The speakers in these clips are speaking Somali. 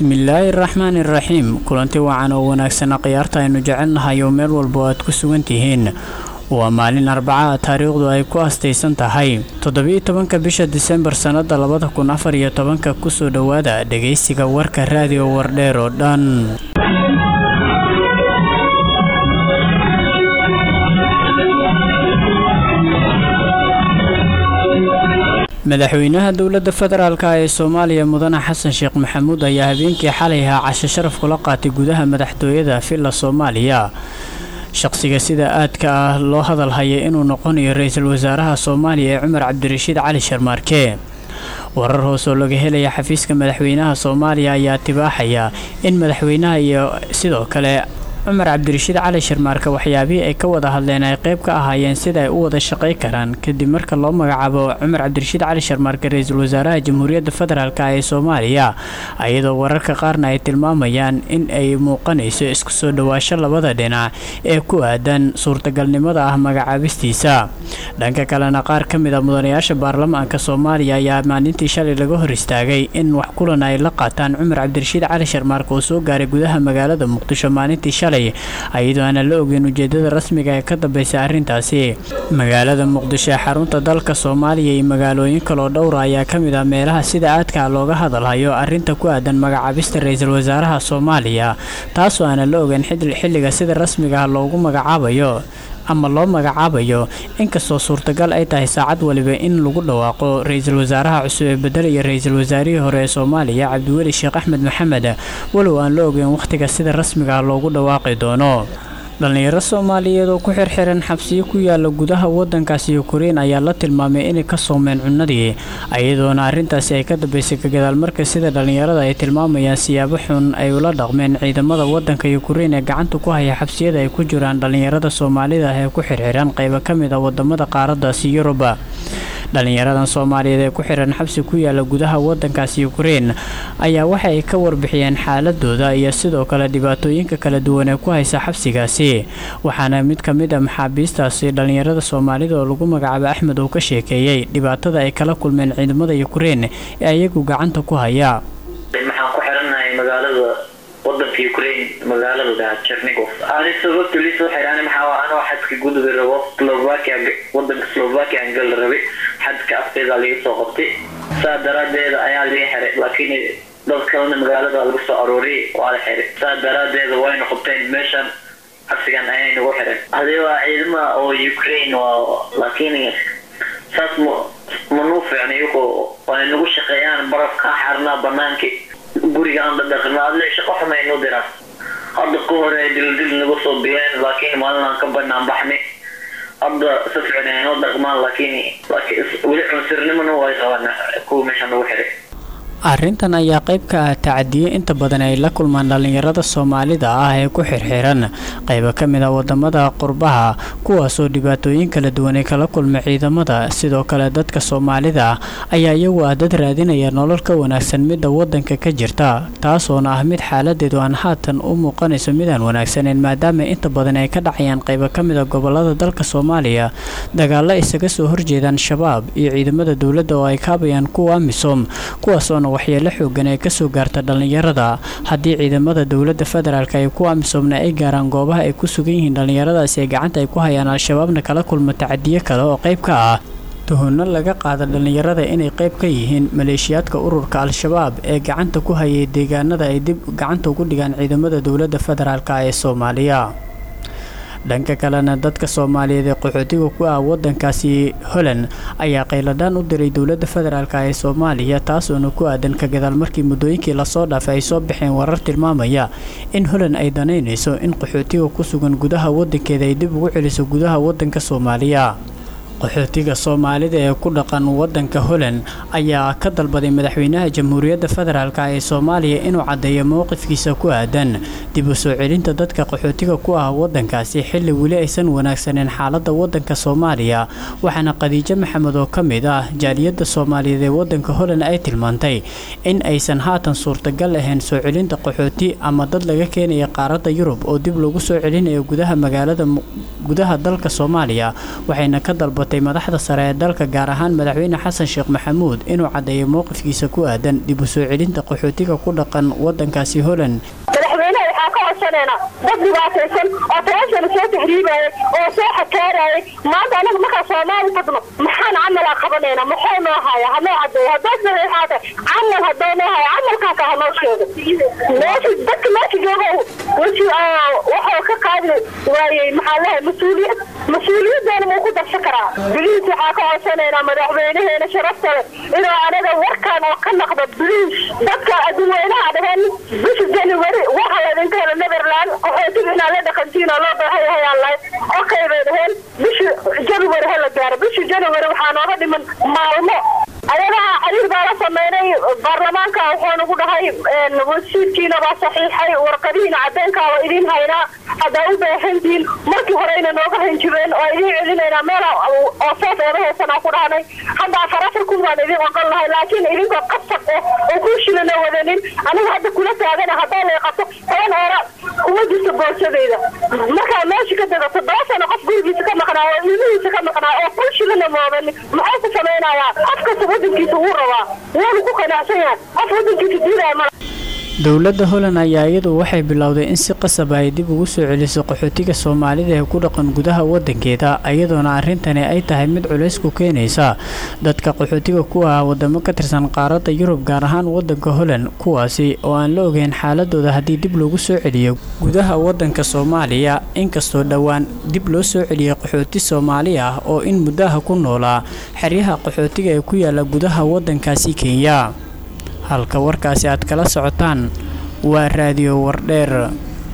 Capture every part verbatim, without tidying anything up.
bismillaahi raxmaani raxiim kulanti wacan oo wanaagsan qiyaarta aynu jecelnahay oo meel walba aad ku sugan tihiin waa maalin arbaca taariikhdu ay ku astaysan tahay toddoba iyo tobanka bisha Diseembar sanada labada kun afar iyo tobanka ku soo dhawaada dhageysiga warka raadiyo wardheer oo dhan madaxweynaha dowladda federaalka ee Soomaaliya mudane Xasan Sheekh Maxamuud ayaa habeenkii xalay ahaa casho sharaf kula qaatay gudaha madaxtooyada Villa Soomaaliya shaqsiga sida aadka ah loo hadal hayay inuu noqonayo ra'iisul wasaaraha Soomaaliya Cumar Cabdirashiid Cali Sharmaarke warar hoos oo laga helay xafiiska madaxweynaha Soomaaliya ayaa tibaaxaya in madaxweynaha iyo sidoo kale Cumar Cabdirashiid Cali Sharmaarke waxyaabihii ay ka wada hadleen ay qayb ka ahaayeen sida ay u wada shaqeyn karaan kadib marka loo magacaabo Cumar Cabdirashiid Cali Sharmaarke ra'iisul wasaaraha Jamhuuriyadda Federaalka ee Soomaaliya ayadoo wararka qaarna ay tilmaamayaan in ay muuqanayso isku soo dhawaasho labada dhinac ee ku aadan suurtagalnimada ah magacaabistiisa dhanka kalena qaar ka mid ah mudanayaasha baarlamaanka Soomaaliya ayaa maalintii shalay laga hor istaagay in wax kulan ay la qaataan Cumar Cabdirashiid Cali Sharmaarke oo soo gaaray gudaha magaalada Muqdisho maalintii ayadoo aan la ogeyn ujeedada rasmiga ee ka dambaysa arrintaasi magaalada Muqdisho ee xarunta dalka Soomaaliya iyo magaalooyin kale oo dhowr ah ayaa kamid ah meelaha sida aadka looga hadalhayo arrinta ku aadan magacaabista ra'iisul wasaaraha Soomaaliya taasoo aan la ogeyn xilliga sida rasmiga ah loogu magacaabayo ama loo magacaabayo inkastoo suurtagal ay tahay saacad waliba in lagu dhawaaqo ra'iisul wasaaraha cusub ee bedelaya ra'iisul wasaarihii hore ee Soomaaliya Cabdiweli Sheekh Axmed Maxamed walow aan la ogeyn waqtiga sida rasmiga ah loogu dhawaaqi doono dhalinyaro Soomaaliyeed oo ku xirxiran xabsiyo ku yaala gudaha wadankaasi Ukraine ayaa la tilmaamay inay ka soomeen cunadii ayadoona arrintaasi ay ka dambeysay ka gadaal marka sida dhalinyarada ay tilmaamayaan siyaabo xun ay ula dhaqmeen ciidamada wadanka Ukraine ee gacanta ku haya xabsiyada ay ku jiraan dhalinyarada Soomaalida ah ee ku xirxiran qayb ka mid ah wadamada qaaraddaasi Yurub dhalinyaradan Soomaaliyeed ee ku xiran xabsi ku yaala gudaha wadankaasi Ukraine ayaa waxa ay ka warbixiyeen xaaladooda iyo sidoo kale dhibaatooyinka kala duwan ee ku haysa xabsigaasi waxaana mid ka mid ah maxaabiistaasi dhalinyarada Soomaalida oo lagu magacaabo Axmed oo ka sheekeeyay dhibaatada ay kala kulmeen ciidamada Ukraine ee ayagu gacanta ku haya maxaan ku xiranahay magaalada wadanka Ukraine magaalada Chernihiv ani sababta liisoo xiraan maxaa aan xadka gudubay rabo Slovakia wadanka Slovakia aan gal rabay xadka afteeda laga soo qabtay saadaradeeda ayaa la xiray laakiin dad kalena magaalada lagu soo arooriyay waa la xiray saadaradeeda way noqotay meeshan xabsigan ayay nagu xiray hadii waa ciidamada oo Ukraine waa laakiin saas ma noo fiicnay oo ay nagu shaqeeyaan barafka xarna banaanka guriga aan dhaqnaa la shaqo xumayno diraa hadda ku hore dildil nagu soo biyeen laakiin maalin ka banaan baxnay hadda safreenayno dhaqmaan laakiin laakiin wali cunsurnimana way qabana ku meeshan ugu xiray arrintan ayaa qayb ka ah tacadiye inta badan ay la kulmaan dhalinyarada Soomaalida ah ee ku xirxiran qayb ka mid ah wadamada qurbaha kuwaas oo dhibaatooyin kala duwan ay kala kulmay ciidamada sidoo kale dadka Soomaalida ayaa iyagu ah dad raadinaya nolol ka wanaagsan mid wadanka ka jirta taasoo ah mid xaaladeedu aan haatan u muuqanayso mid aan wanaagsaneyn maadaama inta badan ay ka dhacayaan qayb ka mid ah gobolada dalka Soomaaliya dagaalo isaga soo horjeedaan shabaab iyo ciidamada dawladda oo ay kaabayaan kuwa misom kuwaas oo waxyeelo xoogan ay ka soo gaarta dhalinyarada hadii ciidamada dawladda federaalka ay ku amisomna ay gaaraan goobaha ay ku sugan yihiin dhalinyaradaasi ay gacanta ay ku hayaan al-shabaabna kala kulma tacadiye kale oo qayb ka ah tuhunno laga qaada dhalinyarada inay qayb ka yihiin maleeshiyaadka ururka al-shabaab ee gacanta ku hayay deegaanada ay dib gacanta ugu dhigaan ciidamada dawladda federaalka ee Soomaaliya dhanka kalena dadka Soomaaliyeed ee qaxootiga ku ah wadankaasi Holland ayaa qayladaan u diray dawladda federaalka ee Soomaaliya taasoo ku aadan ka gadaal markii muddooyinkii la soo dhaafay ay soo bixeen warar tilmaamaya in Holland ay daneynayso in qaxootiga ku sugan gudaha wadankeeda ay dib ugu celiso gudaha wadanka Soomaaliya qaxootiga Soomaalida ee ku dhaqan wadanka Holland ayaa ka dalbaday madaxweynaha Jamhuuriyadda Federaalka ee Soomaaliya inuu cadeeyo mowqifkiisa ku aadan dib u soo celinta dadka qaxootiga ku ah wadankaasi xilli wali aysan wanaagsaneyn xaaladda wadanka Soomaaliya waxaana Khadiija Maxamed oo kamid ah jaaliyadda Soomaaliyeed ee wadanka Holland ay tilmaantay in aysan haatan suurtagal ahayn soo celinta qaxooti ama dad laga keenayo qaaradda Yurub oo dib loogu soo celinayo gudaha magaalada gudaha dalka Soomaaliya waxayna ka dalbatay dalbatay madaxda sare ee dalka gaar ahaan madaxweyne xasan sheekh maxamuud inuu cadeeyo mowqifkiisa ku aadan dib u soo celinta qaxootiga ku dhaqan wadankaasi Holland. madaxweynaha waxaa ka codsanayna dad dhibaataysan oo taashan soo tahriibay oo soo xakaaray maanta anaga marka Soomaali fadno maxaan camal qabanayna maxay noo haya hadoo cadeeyo hadoo sareexada camal hadoo noo haya camalka ka hanoo sheego meesha dadka meesha joogo wixii waxa ka qaadi waayay maxaa lahayd mas'uuliyad mas'uuliyadana ma ku darsan karaa biliis waxaa ka codsanayna madaxweynaheena sharafta inuu anaga warkaan oo ka naqdo biliis dadka adduunyada dhagan bisha January waxa la dhintaa Netherland qaxootiga la dhaqantiina loo baahan yahay Allah oo qaybeen bisha January hal gaar bisha January waxaa nooga dhiman maalmo ayaga xiriir baa la sameeyay baarlamaanka wuxuu ugu dhahay wasiirkiina waa saxiixay warqadiina cadeenka oo idin hayna hada u baahantiin markii horeyna nooga hanjibeen oo idin celinayna meel oo soo dheereysana ku dhaanay hada farasar ku waan idin oqol lahay laakiin idinka qasab oo ku shilana wadanin aniga hada kula taagana hada la qabto taan hore kuma jirto boorsadeeda marka meesha ka dagato doosana qof gurigiisa ka maqnaa oo ilmihiisa ka maqnaa oo ku shilana moodan maxay ku sameeyaan afka waddankiisa uu rabaa wuu ku qanacsan yahay af waddankiisa diidaa dowladda Holland ayaa iyadu waxay bilowday in si qasab ah dib ugu soo celiso qaxootiga Soomaalida ee ku dhaqan gudaha wadankeeda iyadoona arintani ay tahay mid culays ku keenaysa dadka qaxootiga ku ah wadamo ka tirsan qaaradda Yurub gaar ahaan wadanka Holland kuwaasi oo aan la ogeyn xaaladooda hadii dib loogu soo celiyo gudaha wadanka Soomaaliya inkastoo dhawaan dib loo soo celiyo qaxooti Soomaali ah oo in muddaha ku noolaa xeryaha qaxootiga ee ku yaala gudaha wadankaasi Kenya halka warkaasi aad kala socotaan waa raadiyo wardheer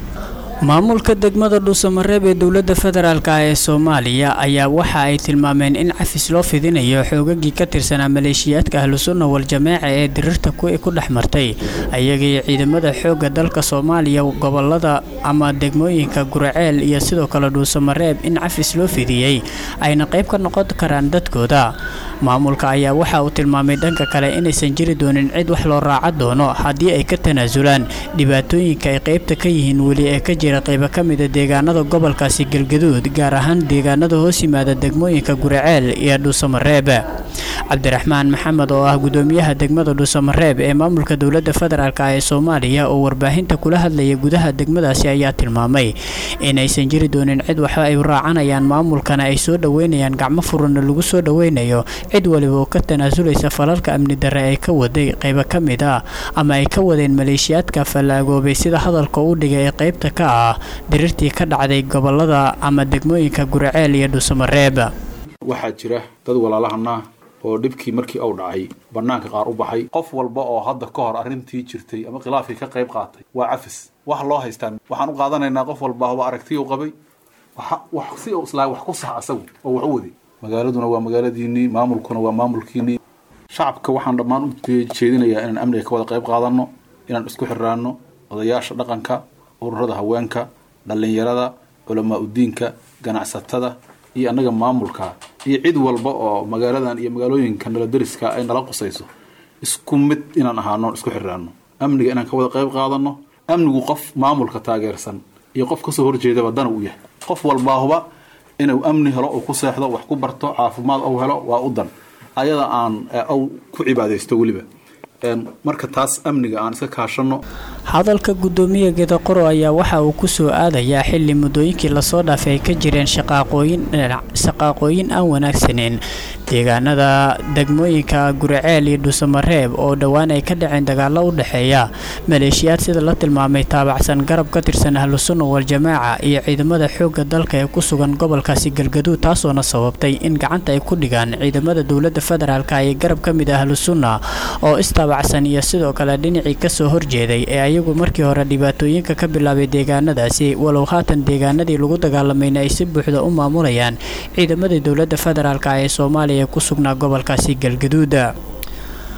maamulka degmada Dhuusamareeb ee dawladda federaalka ee Soomaaliya ayaa waxa ay tilmaameen in cafis loo fidinayo xoogagii ka tirsanaa maleeshiyaadka ahlu sunna wal jamaaca ee dirirta ku ku dhaxmartay ayaga ciidamada xooga dalka Soomaaliya gobolada ama degmooyinka Guraceel iyo sidoo kale Dhuusamareeb in cafis loo fidiyay ayna qayb ka noqon karaan dadkooda maamulka ayaa waxa uu tilmaamay dhanka kale inaysan jiri doonin cid wax loo raaca doono hadii ay ka tanaasulaan dhibaatooyinka ay qaybta ka yihiin wali ee ka jira qayb ka mid ah deegaanada gobolkaasi Galgaduud gaar ahaan deegaanada hoos yimaada degmooyinka Guraceel iyo Dhuusamareeb Cabdiraxmaan Maxamed oo ah gudoomiyaha degmada Dhuusamareeb ee maamulka dawladda federaalka ee Soomaaliya oo warbaahinta kula hadlaya gudaha degmadaasi ayaa tilmaamay inaysan jiri doonin cid wax ay raacanayaan maamulkana ay soo dhaweynayaan gacmo furan lagu soo dhaweynayo cid waliba oo ka tanaasuleysa falalka amni darre ay ka waday qayb ka mid ah ama ay ka wadeen maleeshiyaadka falaagoobay sida hadalka uu dhigay ee qaybta ka ah dirirtii ka dhacday gobolada ama degmooyinka Guraceel iyo Dhuusamareeb waxa jira dad walaalahana oo dhibkii markii uu dhacay banaanka qaar u baxay qof walba oo hadda ka hor arintii jirtay ama khilaafii ka qayb qaatay waa cafis wax loo haystaan waxaan u qaadanaynaa qof walba oo aragti uu qabay waxa wax si uu islaa wax ku sax asagu oo wax u waday magaaladuna waa magaaladiini maamulkuna waa maamulkiini shacabka waxaan dhamaan u jeedinayaa inaan amniga ka wada qayb qaadano inaan isku xiraano odayaasha dhaqanka ururada haweenka dhalinyarada culamaa u diinka ganacsatada iyo anaga maamulka iyo cid walba oo magaaladan iyo magaalooyinka nala dariska ay nala qusayso isku mid inaan ahaano isku xiraano amniga inaan ka wada qayb qaadano amnigu qof maamulka taageersan iyo qof ka soo horjeeda badan uu yahay qof walba huba inuu amni helo oo ku seexdo wax ku barto caafimaad oo helo waa u dan ayada aan oo ku cibaadeysto waliba een marka taas amniga aan iska kaashano hadalka gudoomiyaha Geeda Qoro ayaa waxa uu ku soo aadayaa xilli mudooyinkii la soo dhaafay ka jireen shaqaaqooyin shaqaaqooyin aan wanaagsaneyn deegaanada degmooyinka Guraceel iyo Dhuusamareeb oo dhawaan ay ka dhaceen dagaalo u dhaxeeya maleeshiyaad sida la tilmaamay taabacsan garab ka tirsan ahlu sunna wal jamaaca iyo ciidamada xooga dalka ee ku sugan gobolkaasi Galgaduud taasoo na sababtay in gacanta ay ku dhigaan ciidamada dawladda federaalka ee garab ka mid ah ahlu sunna oo istaabacsan iyo sidoo kale dhinacii ka soo horjeeday ee ayagu markii hore dhibaatooyinka ka bilaabay deegaanadaasi walow haatan deegaanadii lagu dagaalamayna ay si buuxda u maamulayaan ciidamada dawladda federaalka ee Soomaaliya ku sugnaa gobolkaasi Galgaduud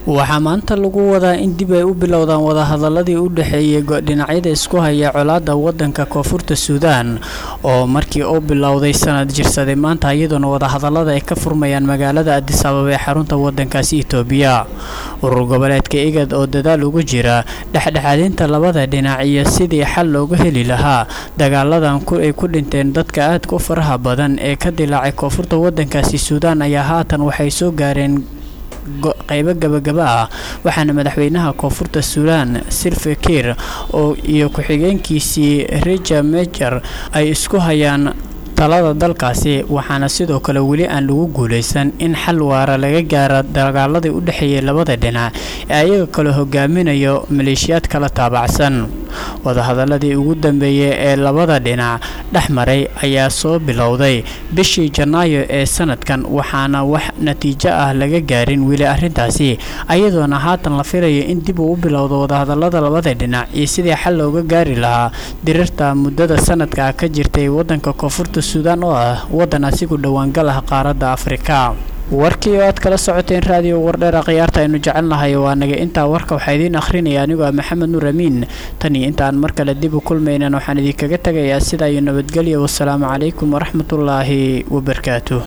waxaa maanta lagu wadaa in dib ay u bilowdaan wadahadaladii u dhaxeeyay dhinacyada isku haya colaadda wadanka koonfurta Suudaan oo markii uu bilowday sanad jirsaday maanta iyadoona wadahadalada ay ka furmayaan magaalada Addis Ababa ee xarunta wadankaasi Itoobiya. urur goboleedka IGAD oo dadaal ugu jira dhexdhexaadinta labada dhinac iyo sidii xal loogu heli lahaa dagaaladan ku ay ku dhinteen dadka aad ku faraha badan ee ka dilaacay koonfurta wadankaasi Suudaan ayaa haatan waxay soo gaareen qaybo gabagaba ah waxaana madaxweynaha koonfurta Suudaan Salva Kiir oo iyo ku-xigeenkiisii Reja Major ay isku hayaan talada dalkaasi waxaana sidoo kale weli aan lagu guuleysan in xal waara laga gaaro dagaaladii u dhaxeeyay labada dhinac ee ayaga kala hogaaminayo maleeshiyaad kala taabacsan. wadahadaladii ugu dambeeyay ee labada dhinac dhaxmaray ayaa soo bilowday bishii Janaayo ee sanadkan waxaana wax natiijo ah laga gaarin weli arintaasi ayadoona haatan la filayo in dib uu bilowdo wadahadalada labada dhinac iyo sidii xal looga gaari lahaa dirirta muddada sanadka ka jirtay wadanka koonfurta Suudaan oo ah wadan asigu dhawaan gal ah qaaradda Afrika. warkii oo aad kala socoteen raadiyo wardheer qiyaarta aynu jecelnahay waa naga intaa warka waxa idin akhrinaya anigu ah Maxamed Nuur Amiin tani intaan mar kale dib u kulmayna waxaan idin kaga tagayaa sida ay nabadgelyo wassalaamu calaykum waraxmatullaahi wabarakaatuh.